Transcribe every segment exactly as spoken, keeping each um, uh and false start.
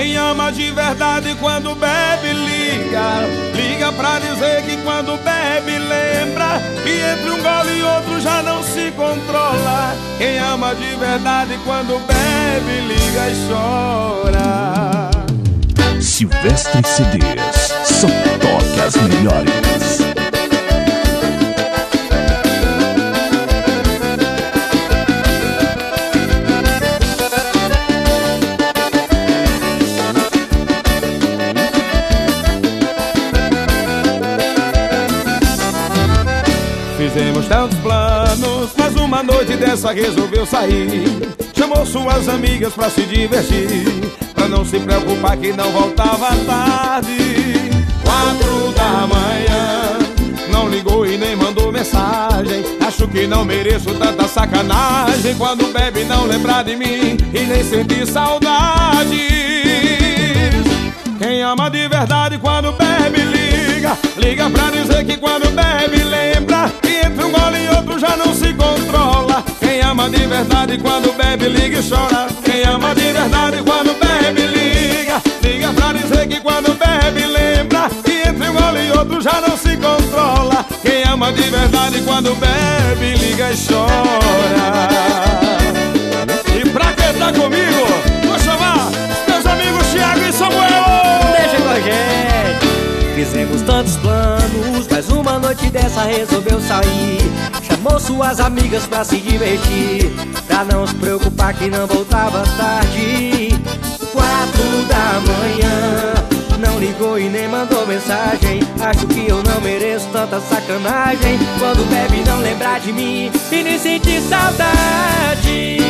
Quem ama de verdade quando bebe liga, liga pra dizer que quando bebe lembra que entre um gole e outro já não se controla. Quem ama de verdade quando bebe liga e chora. Silvestre C Ds, só toca as melhores. Fizemos tantos planos, mas uma noite dessa resolveu sair. Chamou suas amigas pra se divertir, pra não se preocupar que não voltava à tarde. Quatro da manhã, não ligou e nem mandou mensagem. Acho que não mereço tanta sacanagem. Quando bebe não lembrar de mim e nem sentir saudades. Quem ama de verdade quando bebe liga, liga pra dizer que quando bebe lembra que entre um gole e outro já não se controla. Quem ama de verdade quando bebe liga e chora. Quem ama de verdade quando bebe liga, liga pra dizer que quando bebe lembra que entre um gole e outro já não se controla. Quem ama de verdade quando bebe liga e chora. E pra quem tá comigo, vou chamar meus amigos Thiago e Samuel. Deixa com a gente. Fizemos tantos planos, mas uma noite dessa resolveu sair. Chamou suas amigas pra se divertir, pra não se preocupar que não voltava tarde. Quatro da manhã, não ligou e nem mandou mensagem. Acho que eu não mereço tanta sacanagem. Quando bebe não lembrar de mim e nem sentir saudades.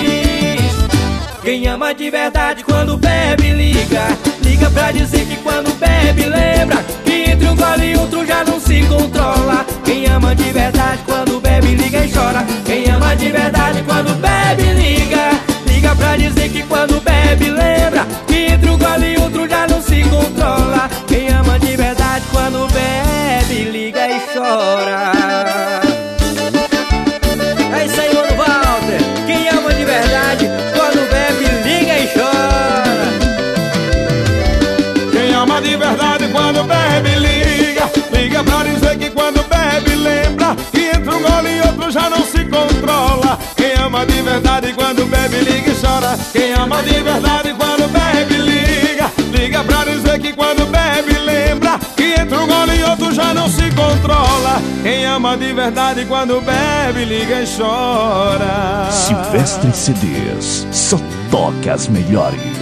Quem ama de verdade quando bebe liga, liga pra dizer que quando bebe lembra que entre um gole e outro já não se controla. Quem ama de verdade quando bebe liga e chora. Quem ama de verdade quando bebe liga, liga pra dizer que quando bebe lembra que entre um gole e outro já não se controla. Quem ama de verdade quando bebe liga e chora. É isso aí, mano Walter. Quem ama de verdade quando bebe liga e chora. Quem ama de verdade quando bebe liga, liga pra dizer que quando bebe lembra que entre um gole e outro já não se controla. Quem ama de verdade quando bebe liga e chora. Quem ama de verdade quando bebe liga, liga pra dizer que quando bebe lembra que entre um gole e outro já não se controla. Quem ama de verdade quando bebe liga e chora. Silvestre C Ds, só toca as melhores.